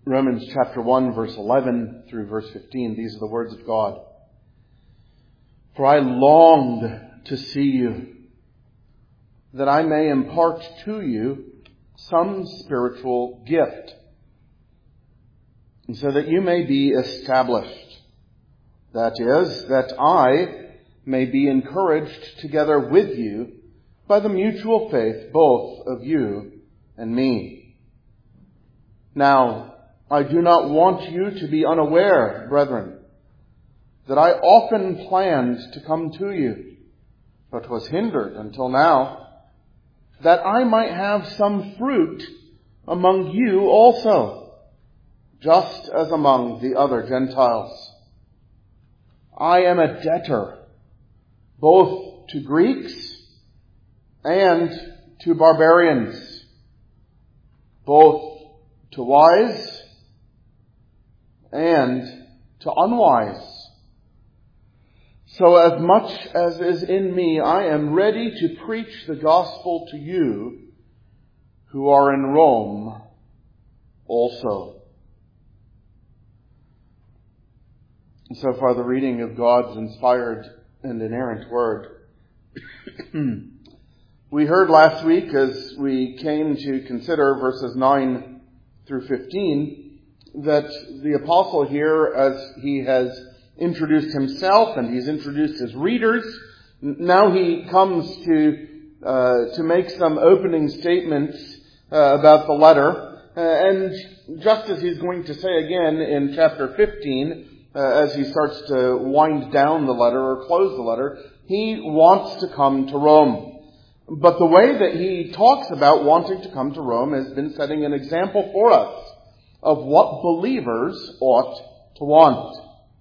Romans chapter 1, verse 11 through verse 15. These are the words of God. For I longed to see you, that I may impart to you some spiritual gift, and so that you may be established. That is, that I may be encouraged together with you by the mutual faith both of you and me. Now, I do not want you to be unaware, brethren, that I often planned to come to you, but was hindered until now, that I might have some fruit among you also, just as among the other Gentiles. I am a debtor, both to Greeks and to barbarians, both to wise and to unwise. So as much as is in me, I am ready to preach the gospel to you who are in Rome also. And so far, the reading of God's inspired and inerrant word. We heard last week, as we came to consider verses 9 through 15, that the apostle here, as he has introduced himself and he's introduced his readers, now he comes to make some opening statements about the letter. And just as he's going to say again in chapter 15, as he starts to wind down the letter or close the letter, he wants to come to Rome. But the way that he talks about wanting to come to Rome has been setting an example for us of what believers ought to want.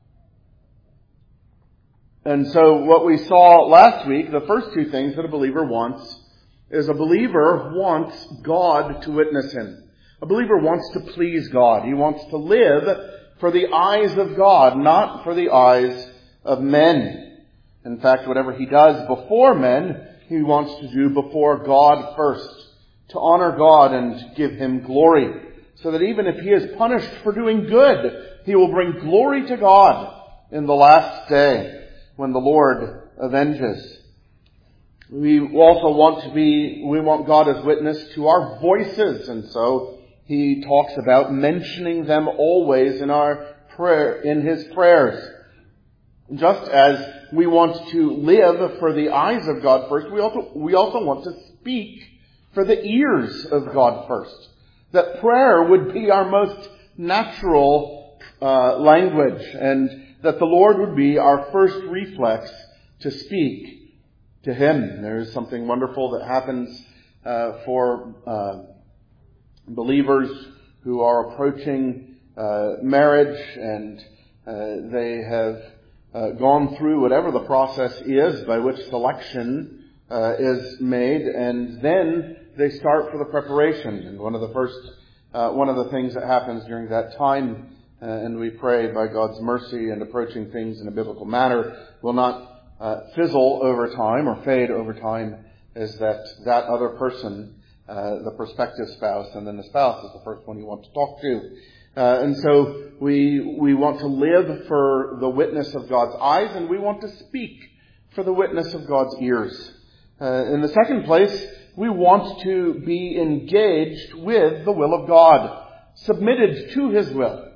And so what we saw last week, the first two things that a believer wants, is a believer wants God to witness him. A believer wants to please God. He wants to live for the eyes of God, not for the eyes of men. In fact, whatever he does before men, he wants to do before God first, to honor God and give him glory, so that even if he is punished for doing good, he will bring glory to God in the last day when the Lord avenges. We also want God as witness to our voices, and so he talks about mentioning them always in our prayer, in his prayers. Just as we want to live for the eyes of God first, we also want to speak for the ears of God first. That prayer would be our most natural language, and that the Lord would be our first reflex to speak to him. There is something wonderful that happens for believers who are approaching marriage, and they have gone through whatever the process is by which selection is made, and then they start for the preparation. And one of the things that happens during that time, and we pray by God's mercy and approaching things in a biblical manner, will not fizzle over time or fade over time, is that other person, the prospective spouse, and then the spouse is the first one you want to talk to. And so we want to live for the witness of God's eyes, and we want to speak for the witness of God's ears. In the second place, we want to be engaged with the will of God, submitted to his will.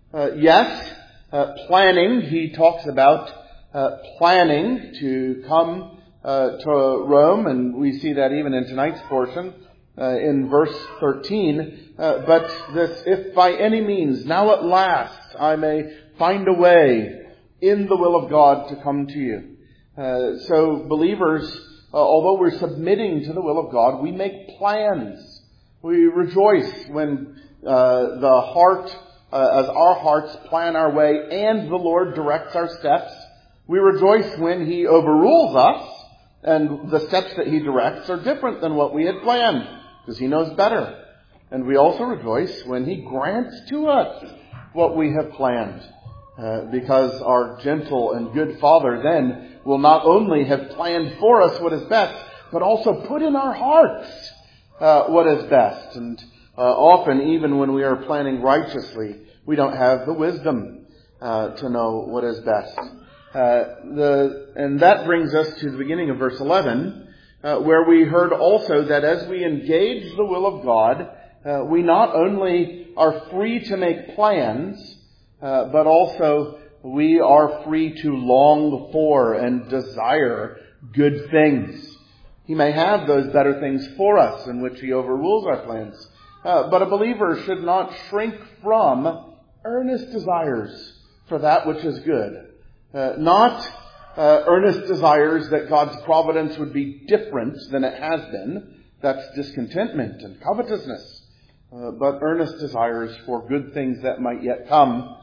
Planning. He talks about planning to come to Rome, and we see that even in tonight's portion. In verse 13, but this, if by any means, now at last, I may find a way in the will of God to come to you. So believers, although we're submitting to the will of God, we make plans. We rejoice when the heart, as our hearts plan our way and the Lord directs our steps. We rejoice when he overrules us and the steps that he directs are different than what we had planned, because he knows better. And we also rejoice when he grants to us what we have planned, because our gentle and good Father then will not only have planned for us what is best, but also put in our hearts what is best. And Often, even when we are planning righteously, we don't have the wisdom to know what is best. And that brings us to the beginning of verse 11, where we heard also that as we engage the will of God, we not only are free to make plans, but also we are free to long for and desire good things. He may have those better things for us in which He overrules our plans. But a believer should not shrink from earnest desires for that which is good. Not earnest desires that God's providence would be different than it has been. That's discontentment and covetousness. But earnest desires for good things that might yet come.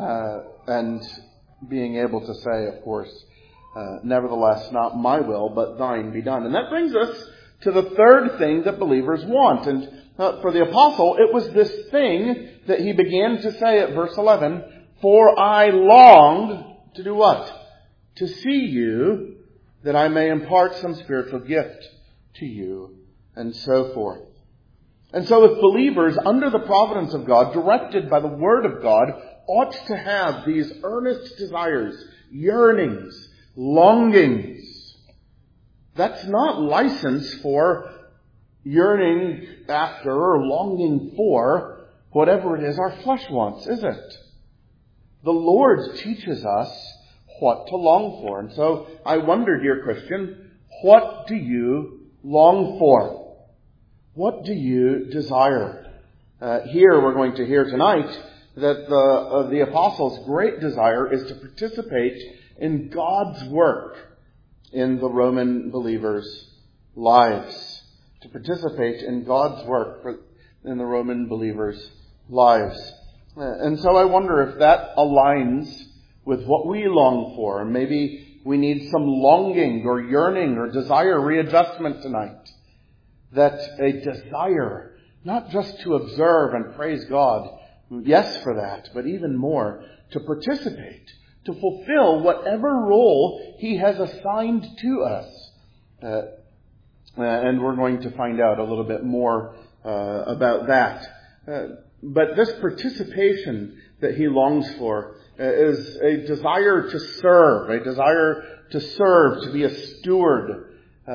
And being able to say, of course, nevertheless, not my will, but thine be done. And that brings us to the third thing that believers want. And for the apostle, it was this thing that he began to say at verse 11, for I longed to do what? To see you, that I may impart some spiritual gift to you, and so forth. And so if believers, under the providence of God, directed by the Word of God, ought to have these earnest desires, yearnings, longings, that's not license for yearning after or longing for whatever it is our flesh wants, is it? The Lord teaches us what to long for. And so I wonder, dear Christian, what do you long for? What do you desire? Here we're going to hear tonight that the apostle's great desire is to participate in God's work in the Roman believers' lives. To participate in God's work in the Roman believers' lives. And so I wonder if that aligns with what we long for. And maybe we need some longing or yearning or desire readjustment tonight. That a desire, not just to observe and praise God, yes for that, but even more, to participate, to fulfill whatever role He has assigned to us. And we're going to find out a little bit more about that. But this participation that he longs for is a desire to serve, to be a steward,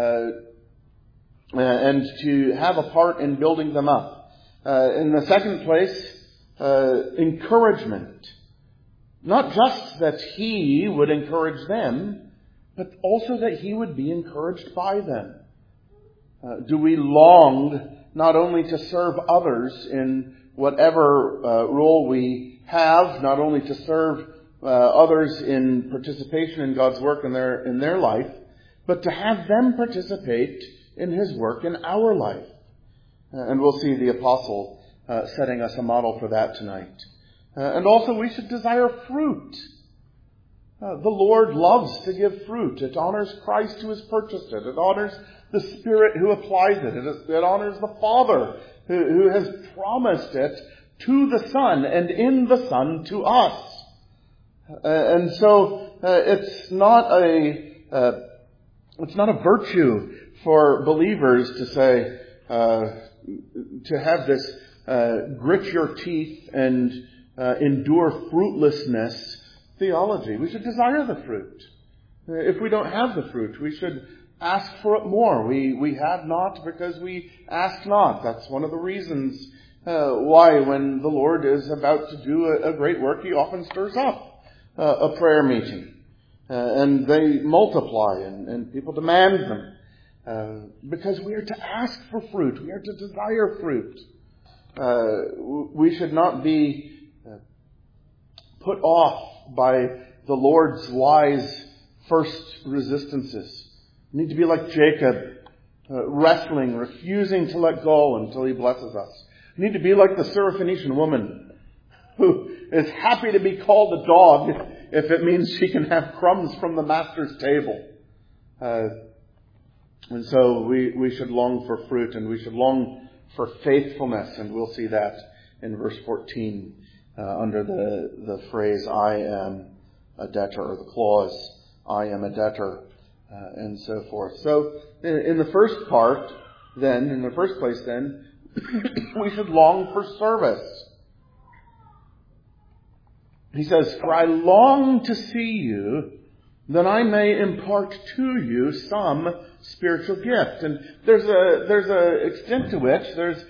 and to have a part in building them up. In the second place, encouragement. Not just that he would encourage them, but also that he would be encouraged by them. Do we long not only to serve others in whatever role we have, not only to serve others in participation in God's work in their life, but to have them participate in His work in our life. And we'll see the apostle setting us a model for that tonight. And also we should desire fruit. The Lord loves to give fruit. It honors Christ who has purchased it. It honors the Spirit who applies it. It honors the Father who has promised it to the Son and in the Son to us. And so it's not a virtue for believers to say to have this grit your teeth and endure fruitlessness theology. We should desire the fruit. If we don't have the fruit, we should ask for it more. We have not because we ask not. That's one of the reasons why when the Lord is about to do a great work, He often stirs up a prayer meeting. And they multiply and people demand them. Because we are to ask for fruit. We are to desire fruit. We should not be put off by the Lord's wise first resistances. We need to be like Jacob, wrestling, refusing to let go until He blesses us. We need to be like the Syrophoenician woman, who is happy to be called a dog if it means she can have crumbs from the master's table. And so we should long for fruit, and we should long for faithfulness, and we'll see that in verse 14 under the phrase, I am a debtor, or the clause, I am a debtor, and so forth. So in the first place, we should long for service. He says, "For I long to see you, that I may impart to you some spiritual gift." And there's a extent to which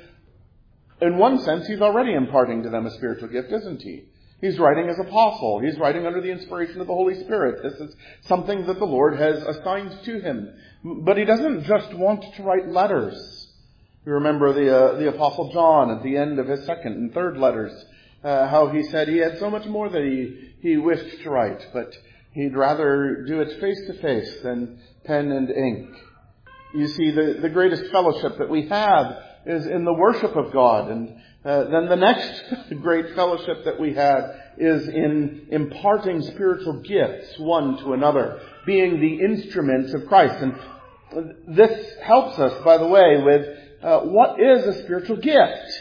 in one sense, he's already imparting to them a spiritual gift, isn't he? He's writing as apostle. He's writing under the inspiration of the Holy Spirit. This is something that the Lord has assigned to him. But he doesn't just want to write letters. You remember the Apostle John at the end of his second and third letters, how he said he had so much more that he wished to write, but he'd rather do it face to face than pen and ink. You see, the greatest fellowship that we have is in the worship of God, and then the next great fellowship that we have is in imparting spiritual gifts one to another, being the instruments of Christ. And this helps us, by the way, with what is a spiritual gift?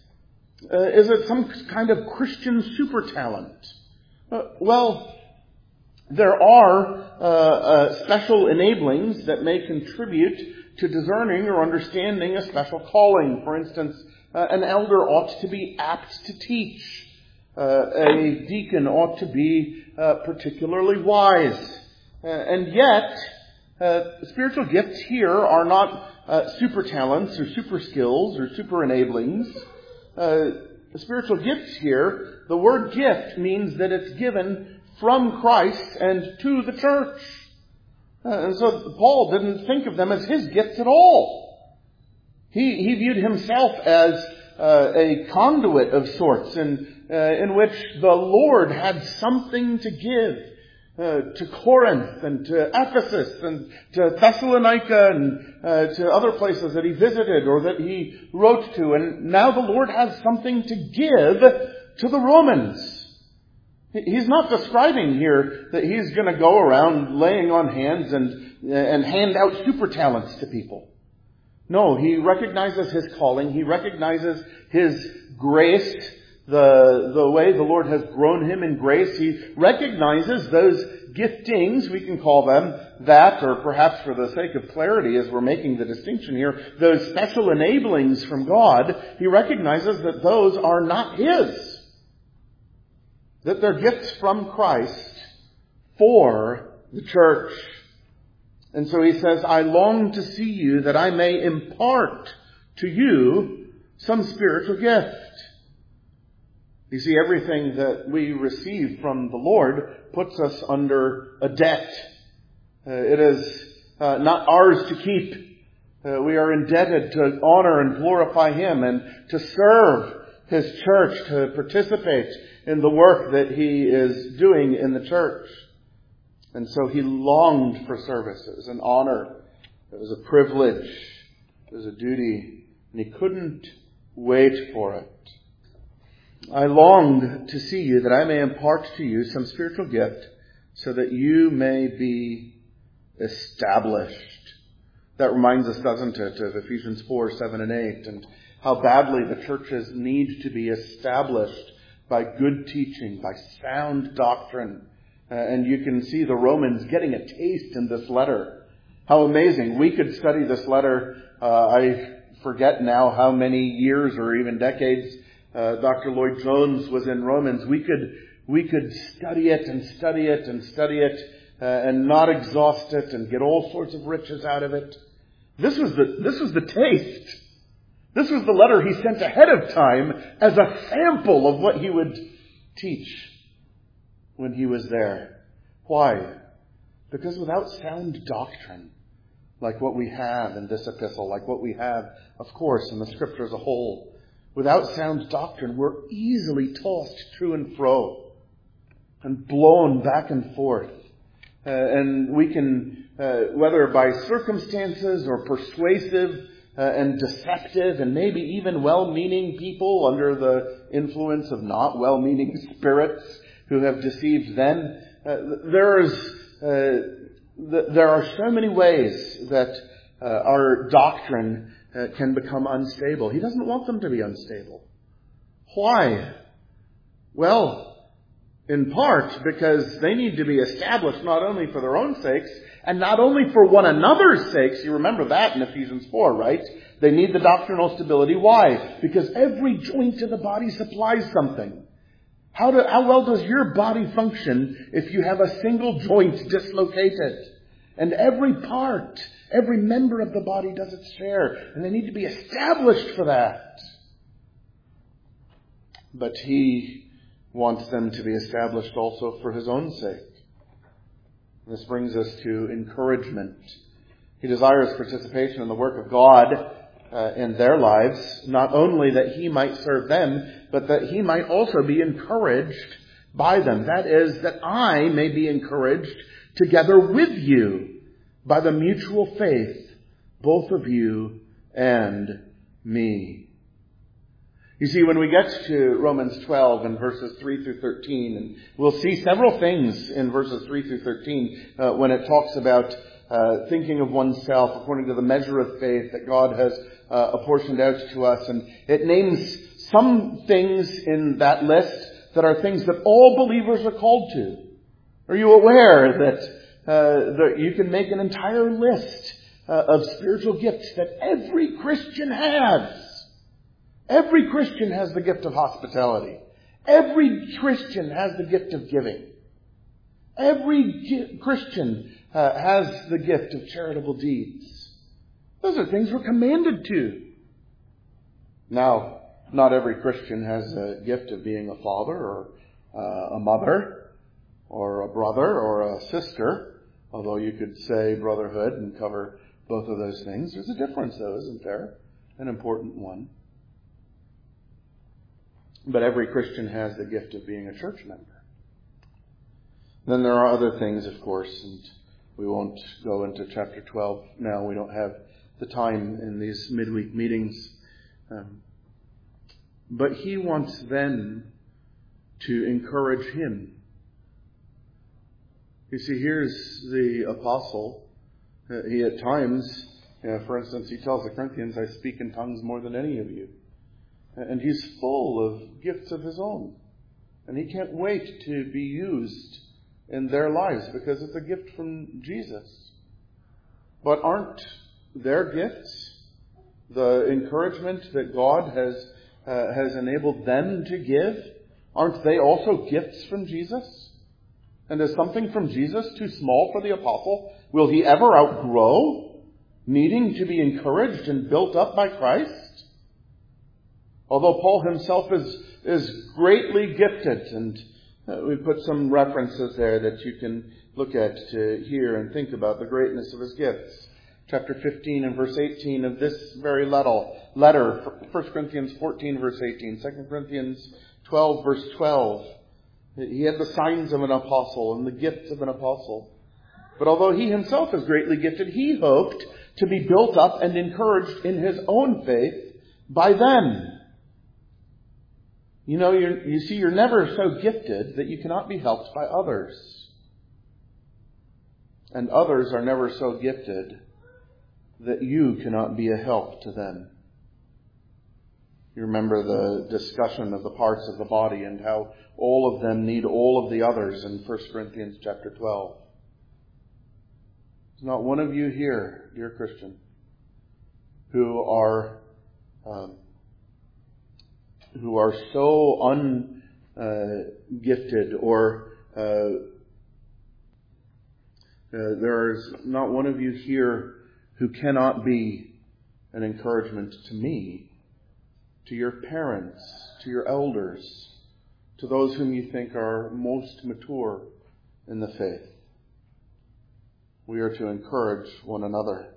Is it some kind of Christian super talent? Well, there are special enablings that may contribute to discerning or understanding a special calling. For instance, an elder ought to be apt to teach. A deacon ought to be particularly wise. And yet, spiritual gifts here are not super talents or super skills or super enablings. Spiritual gifts here, the word gift means that it's given from Christ and to the church. And so Paul didn't think of them as his gifts at all. He viewed himself as a conduit of sorts in which the Lord had something to give to Corinth and to Ephesus and to Thessalonica and to other places that he visited or that he wrote to. And now the Lord has something to give to the Romans. He's not describing here that he's going to go around laying on hands and hand out super talents to people. No, he recognizes his calling. He recognizes his grace, the way the Lord has grown him in grace. He recognizes those giftings, we can call them that, or perhaps for the sake of clarity as we're making the distinction here, those special enablings from God, he recognizes that those are not his. That they're gifts from Christ for the church. And so he says, "I long to see you that I may impart to you some spiritual gift." You see, everything that we receive from the Lord puts us under a debt. It is not ours to keep. We are indebted to honor and glorify him and to serve his church, to participate in the work that he is doing in the church. And so he longed for services and honor. It was a privilege. It was a duty. And he couldn't wait for it. "I longed to see you that I may impart to you some spiritual gift so that you may be established." That reminds us, doesn't it, of Ephesians 4, 7, and 8, and how badly the churches need to be established by good teaching, by sound doctrine. And you can see the Romans getting a taste in this letter. How amazing. We could study this letter, I forget now how many years or even decades Dr. Lloyd Jones was in Romans. We could study it and study it and study it and not exhaust it and get all sorts of riches out of it. This was the taste. This was the letter he sent ahead of time as a sample of what he would teach when he was there. Why? Because without sound doctrine, like what we have in this epistle, like what we have, of course, in the Scripture as a whole, without sound doctrine, we're easily tossed to and fro and blown back and forth. And we can, whether by circumstances or persuasive and deceptive and maybe even well-meaning people under the influence of not well-meaning spirits who have deceived them, there are so many ways that our doctrine can become unstable. He doesn't want them to be unstable. Why? Well, In part because they need to be established not only for their own sakes, and not only for one another's sakes. You remember that in Ephesians 4, right? They need the doctrinal stability. Why? Because every joint in the body supplies something. How well does your body function if you have a single joint dislocated? And every part, every member of the body does its share. And they need to be established for that. But he wants them to be established also for his own sake. This brings us to encouragement. He desires participation in the work of God in their lives, not only that he might serve them, but that he might also be encouraged by them. That is, that I may be encouraged together with you by the mutual faith, both of you and me. You see, when we get to Romans 12 and verses 3 through 13, and we'll see several things in verses 3 through 13 when it talks about thinking of oneself according to the measure of faith that God has apportioned out to us. And it names some things in that list that are things that all believers are called to. Are you aware that you can make an entire list of spiritual gifts that every Christian has? Every Christian has the gift of hospitality. Every Christian has the gift of giving. Every Christian has the gift of charitable deeds. Those are things we're commanded to. Now, not every Christian has a gift of being a father or a mother or a brother or a sister, although you could say brotherhood and cover both of those things. There's a difference, though, isn't there? An important one. But every Christian has the gift of being a church member. Then there are other things, of course, and we won't go into chapter 12 now. We don't have the time in these midweek meetings. But he wants them to encourage him. You see, here's the apostle. He at times, for instance, he tells the Corinthians, I speak in tongues more than any of you. And he's full of gifts of his own. And he can't wait to be used in their lives because it's a gift from Jesus. But aren't their gifts the encouragement that God has enabled them to give? Aren't they also gifts from Jesus? And is something from Jesus too small for the apostle? Will he ever outgrow needing to be encouraged and built up by Christ? Although Paul himself is greatly gifted, and we put some references there that you can look at to hear and think about the greatness of his gifts. Chapter 15 and verse 18 of this very letter, 1 Corinthians 14 verse 18, 2 Corinthians 12 verse 12. He had the signs of an apostle and the gifts of an apostle. But although he himself is greatly gifted, he hoped to be built up and encouraged in his own faith by them. You know, you see, you're never so gifted that you cannot be helped by others. And others are never so gifted that you cannot be a help to them. You remember the discussion of the parts of the body and how all of them need all of the others in 1 Corinthians chapter 12. There's not one of you here, dear Christian, who are so ungifted, or there's not one of you here who cannot be an encouragement to me, to your parents, to your elders, to those whom you think are most mature in the faith. We are to encourage one another.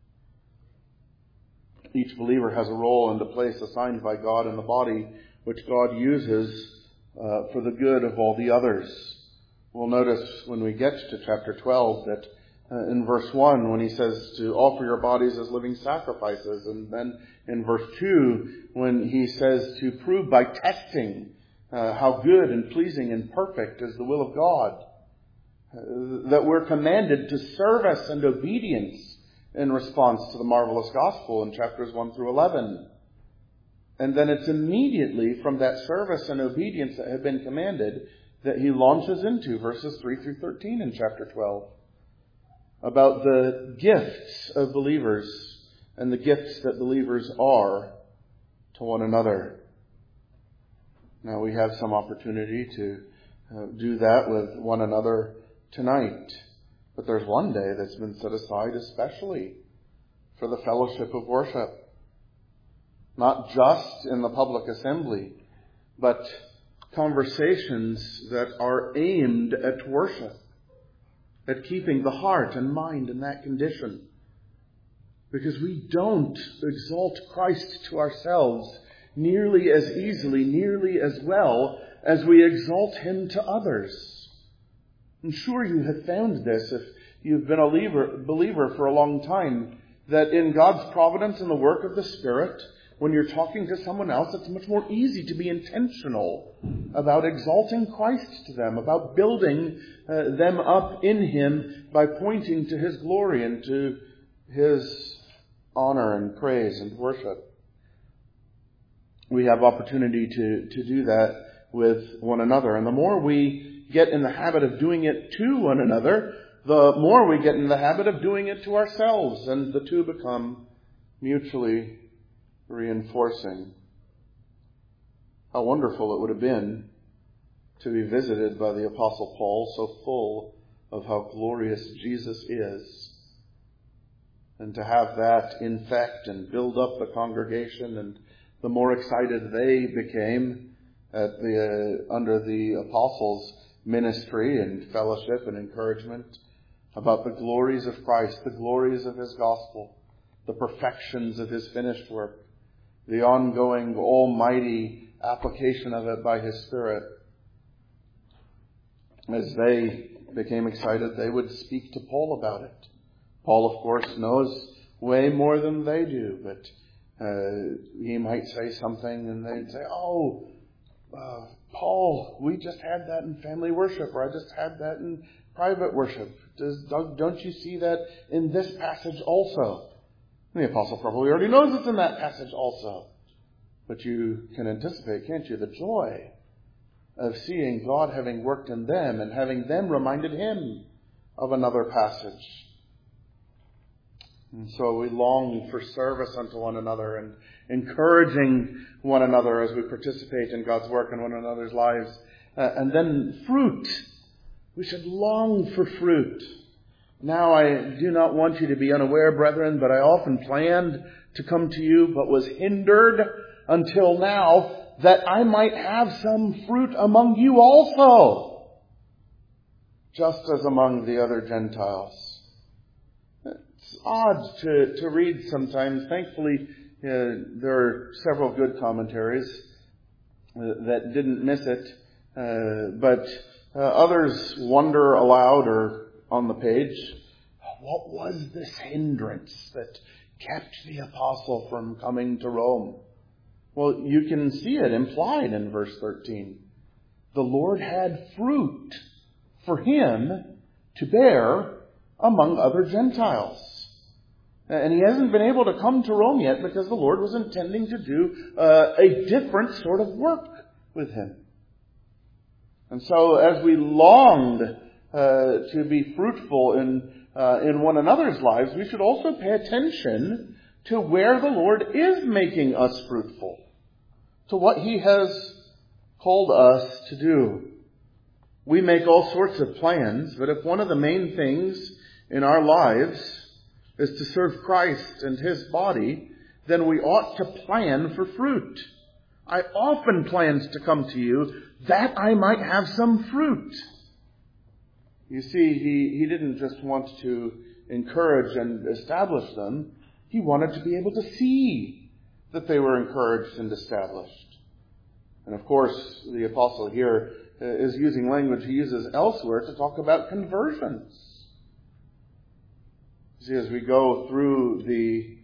Each believer has a role and a place assigned by God in the body, which God uses for the good of all the others. We'll notice when we get to chapter 12 that in verse 1, when he says to offer your bodies as living sacrifices, and then in verse 2, when he says to prove by testing how good and pleasing and perfect is the will of God, that we're commanded to service and obedience in response to the marvelous gospel in chapters 1 through 11. And then it's immediately from that service and obedience that have been commanded that he launches into, verses 3 through 13 in chapter 12, about the gifts of believers and the gifts that believers are to one another. Now we have some opportunity to do that with one another tonight. But there's one day that's been set aside especially for the fellowship of worship. Not just in the public assembly, but conversations that are aimed at worship, at keeping the heart and mind in that condition. Because we don't exalt Christ to ourselves nearly as easily, nearly as well as we exalt Him to others. I'm sure you have found this if you've been a believer for a long time, that in God's providence and the work of the Spirit, when you're talking to someone else, it's much more easy to be intentional about exalting Christ to them, about building them up in Him by pointing to His glory and to His honor and praise and worship. We have opportunity to do that with one another. And the more we get in the habit of doing it to one another, the more we get in the habit of doing it to ourselves, and the two become mutually reinforcing. How wonderful it would have been to be visited by the Apostle Paul, so full of how glorious Jesus is, and to have that infect and build up the congregation. And the more excited they became under the apostles' ministry and fellowship and encouragement about the glories of Christ, the glories of His gospel, the perfections of His finished work, the ongoing almighty application of it by His Spirit. As they became excited, they would speak to Paul about it. Paul, of course, knows way more than they do, but he might say something and they'd say, Paul, we just had that in family worship, or I just had that in private worship. Don't you see that in this passage also? And the apostle probably already knows it's in that passage also. But you can anticipate, can't you, the joy of seeing God having worked in them and having them reminded Him of another passage. And so we long for service unto one another and encouraging one another as we participate in God's work in one another's lives. And then fruit. We should long for fruit. Now I do not want you to be unaware, brethren, but I often planned to come to you, but was hindered until now, that I might have some fruit among you also, just as among the other Gentiles. It's odd to read sometimes. Thankfully, there are several good commentaries that didn't miss it, but others wonder aloud or on the page, what was this hindrance that kept the apostle from coming to Rome? Well, you can see it implied in verse 13. The Lord had fruit for him to bear among other Gentiles. And he hasn't been able to come to Rome yet because the Lord was intending to do a different sort of work with him. And so as we longed to be fruitful in one another's lives, we should also pay attention to where the Lord is making us fruitful, to what He has called us to do. We make all sorts of plans, but if one of the main things in our lives is to serve Christ and His body, then we ought to plan for fruit. I often planned to come to you that I might have some fruit. You see, he didn't just want to encourage and establish them. He wanted to be able to see that they were encouraged and established. And of course, the apostle here is using language he uses elsewhere to talk about conversions. See, as we go through the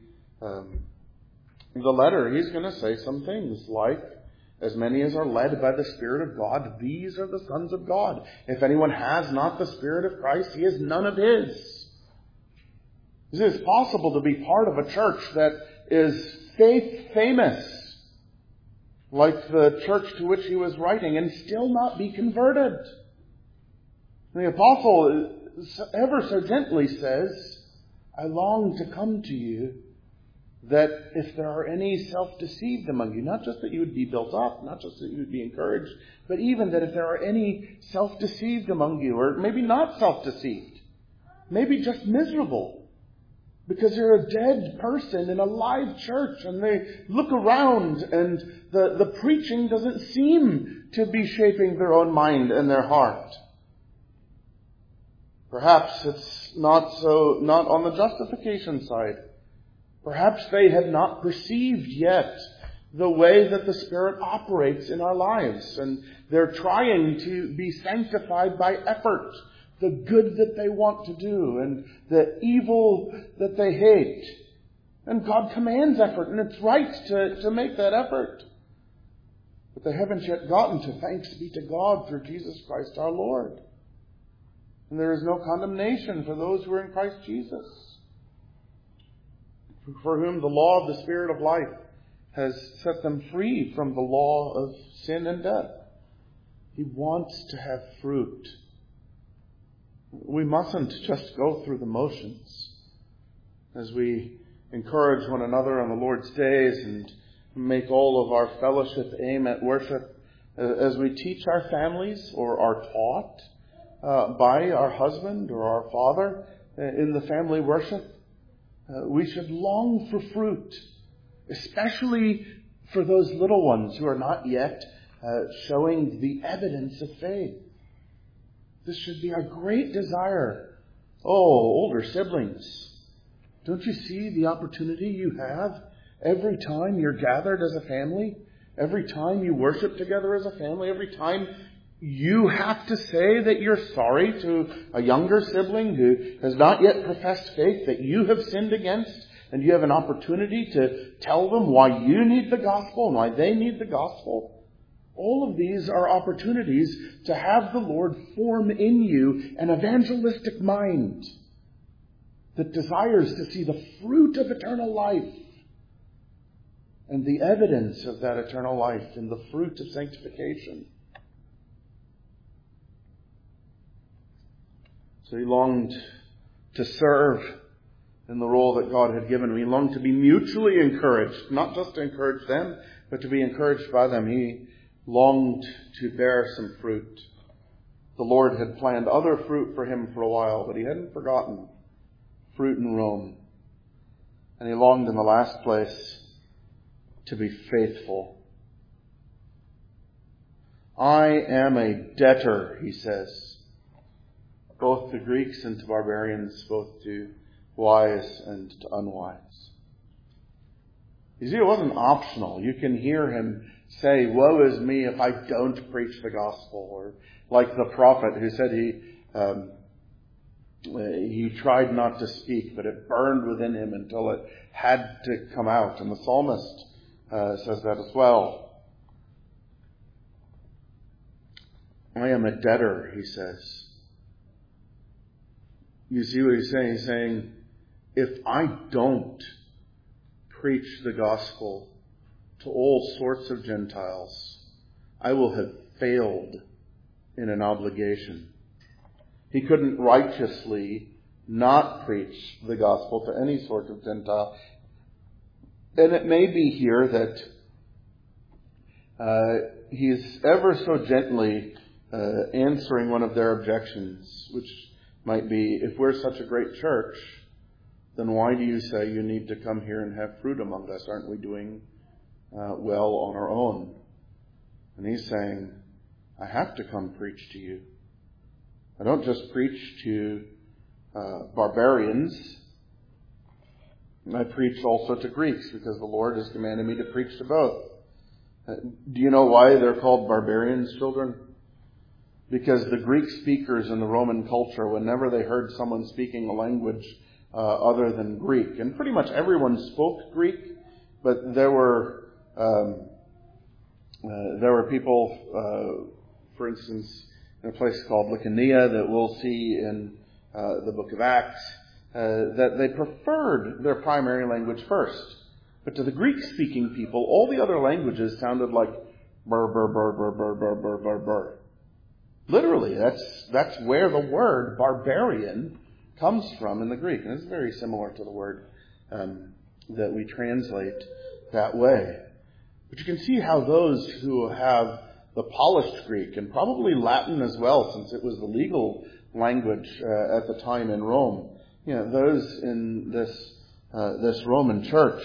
letter, he's going to say some things like, as many as are led by the Spirit of God, these are the sons of God. If anyone has not the Spirit of Christ, he is none of His. It is possible to be part of a church that is faith famous. like the church to which he was writing, and still not be converted. The apostle ever so gently says, I long to come to you, that if there are any self-deceived among you, not just that you would be built up, not just that you would be encouraged, but even that if there are any self-deceived among you, or maybe not self-deceived, maybe just miserable, because you're a dead person in a live church, and they look around and the preaching doesn't seem to be shaping their own mind and their heart. Perhaps it's not on the justification side. Perhaps they have not perceived yet the way that the Spirit operates in our lives, and they're trying to be sanctified by effort, the good that they want to do and the evil that they hate. And God commands effort, and it's right to make that effort. But they haven't yet gotten to thanks be to God through Jesus Christ our Lord. And there is no condemnation for those who are in Christ Jesus, for whom the law of the Spirit of life has set them free from the law of sin and death. He wants to have fruit. We mustn't just go through the motions as we encourage one another on the Lord's days and make all of our fellowship aim at worship, as we teach our families or are taught by our husband or our father in the family worship. We should long for fruit, especially for those little ones who are not yet showing the evidence of faith. This should be our great desire. Oh, older siblings, don't you see the opportunity you have every time you're gathered as a family? Every time you worship together as a family? Every time you have to say that you're sorry to a younger sibling who has not yet professed faith that you have sinned against, and you have an opportunity to tell them why you need the gospel and why they need the gospel? All of these are opportunities to have the Lord form in you an evangelistic mind that desires to see the fruit of eternal life and the evidence of that eternal life in the fruit of sanctification. So he longed to serve in the role that God had given him. He longed to be mutually encouraged, not just to encourage them, but to be encouraged by them. He longed to bear some fruit. The Lord had planned other fruit for him for a while, but he hadn't forgotten fruit in Rome. And he longed in the last place to be faithful. I am a debtor, he says, both to Greeks and to barbarians, both to wise and to unwise. You see, it wasn't optional. You can hear him say, woe is me if I don't preach the gospel. Or like the prophet who said he tried not to speak, but it burned within him until it had to come out. And the psalmist says that as well. I am a debtor, he says. You see what he's saying? He's saying, if I don't preach the gospel to all sorts of Gentiles, I will have failed in an obligation. He couldn't righteously not preach the gospel to any sort of Gentile. And it may be here that he's ever so gently answering one of their objections, which might be, if we're such a great church, then why do you say you need to come here and have fruit among us? Aren't we doing well on our own? And he's saying, I have to come preach to you. I don't just preach to barbarians. I preach also to Greeks, because the Lord has commanded me to preach to both. Do you know why they're called barbarians, children? Because the Greek speakers in the Roman culture, whenever they heard someone speaking a language other than Greek, and pretty much everyone spoke Greek, but there were people, for instance, in a place called Lycaonia that we'll see in the book of Acts, that they preferred their primary language first. But to the Greek-speaking people, all the other languages sounded like burr, burr, burr, burr, burr, burr, burr, burr, burr. Literally, that's where the word barbarian comes from in the Greek. And it's very similar to the word that we translate that way. But you can see how those who have the polished Greek, and probably Latin as well, since it was the legal language at the time in Rome, those in this Roman church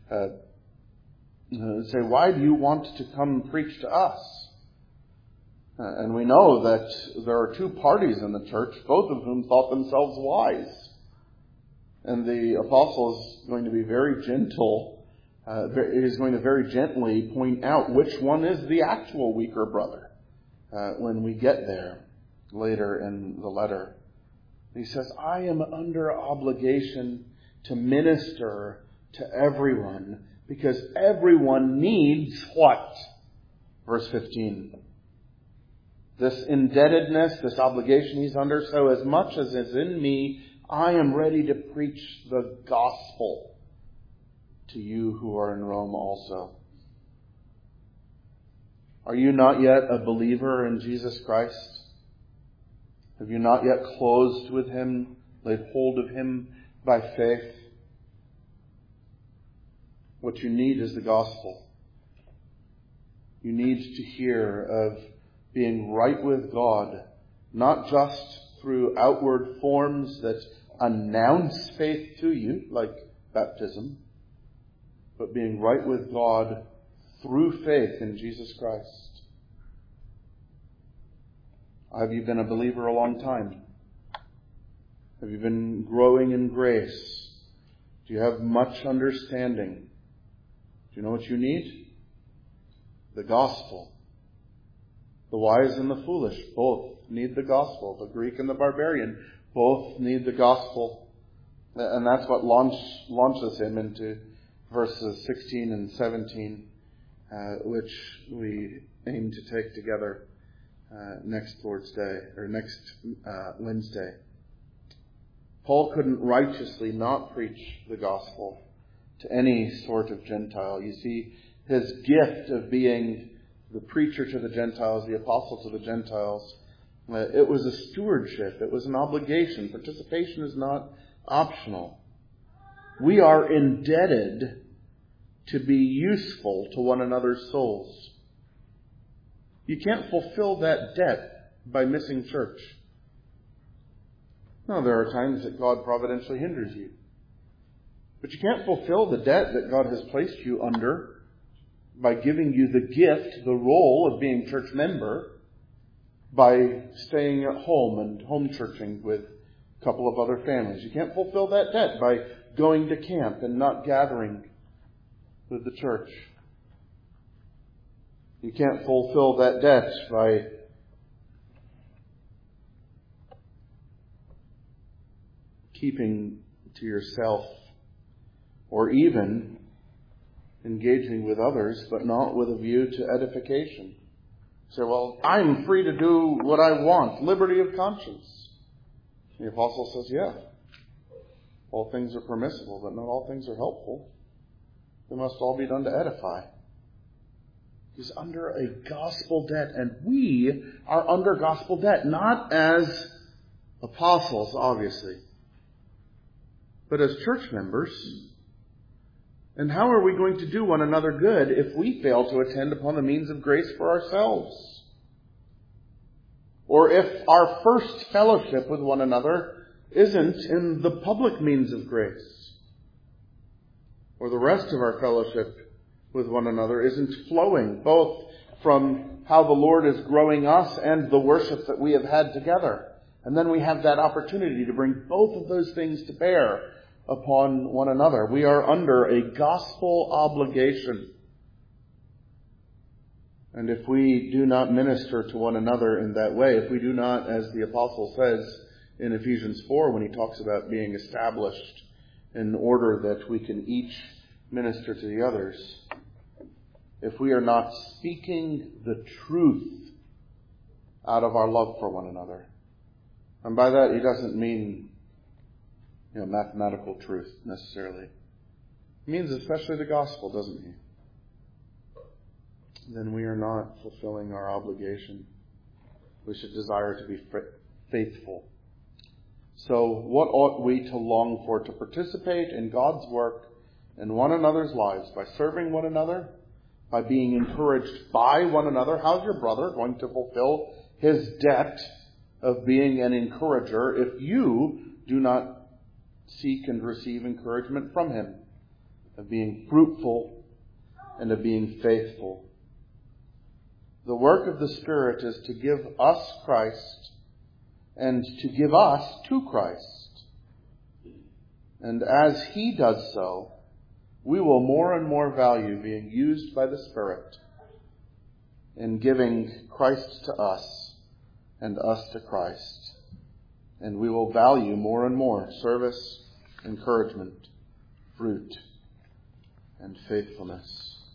say, why do you want to come preach to us? And we know that there are two parties in the church, both of whom thought themselves wise. And the apostle is going to be very gentle. He's going to very gently point out which one is the actual weaker brother when we get there later in the letter. He says, I am under obligation to minister to everyone because everyone needs what? Verse 15. This indebtedness, this obligation he's under, so as much as is in me, I am ready to preach the gospel to you who are in Rome also. Are you not yet a believer in Jesus Christ? Have you not yet closed with him, laid hold of him by faith? What you need is the gospel. You need to hear of being right with God, not just through outward forms that announce faith to you, like baptism, but being right with God through faith in Jesus Christ. Have you been a believer a long time? Have you been growing in grace? Do you have much understanding? Do you know what you need? The gospel. The wise and the foolish both need the gospel. The Greek and the barbarian both need the gospel. And that's what launches him into verses 16 and 17, which we aim to take together next Lord's Day, or next Wednesday. Paul couldn't righteously not preach the gospel to any sort of Gentile. You see, his gift of being the preacher to the Gentiles, the apostle to the Gentiles, it was a stewardship. It was an obligation. Participation is not optional. We are indebted to be useful to one another's souls. You can't fulfill that debt by missing church. No, there are times that God providentially hinders you. But you can't fulfill the debt that God has placed you under by giving you the gift, the role of being church member, by staying at home and home churching with a couple of other families. You can't fulfill that debt by going to camp and not gathering with the church. You can't fulfill that debt by keeping to yourself, or even engaging with others, but not with a view to edification. You say, well, I'm free to do what I want. Liberty of conscience. The apostle says, yeah, all things are permissible, but not all things are helpful. They must all be done to edify. He's under a gospel debt, and we are under gospel debt, not as apostles, obviously, but as church members. And how are we going to do one another good if we fail to attend upon the means of grace for ourselves? Or if our first fellowship with one another isn't in the public means of grace? Or the rest of our fellowship with one another isn't flowing both from how the Lord is growing us and the worship that we have had together. And then we have that opportunity to bring both of those things to bear upon one another. We are under a gospel obligation. And if we do not minister to one another in that way, if we do not, as the apostle says in Ephesians 4 when he talks about being established in order that we can each minister to the others, if we are not speaking the truth out of our love for one another, and by that he doesn't mean mathematical truth necessarily, He means especially the gospel, doesn't he? Then we are not fulfilling our obligation. We should desire to be faithful. So what ought we to long for? To participate in God's work in one another's lives by serving one another, by being encouraged by one another. How's your brother going to fulfill his debt of being an encourager if you do not seek and receive encouragement from him? Of being fruitful and of being faithful. The work of the Spirit is to give us Christ and to give us to Christ. And as He does so, we will more and more value being used by the Spirit in giving Christ to us and us to Christ. And we will value more and more service, encouragement, fruit, and faithfulness.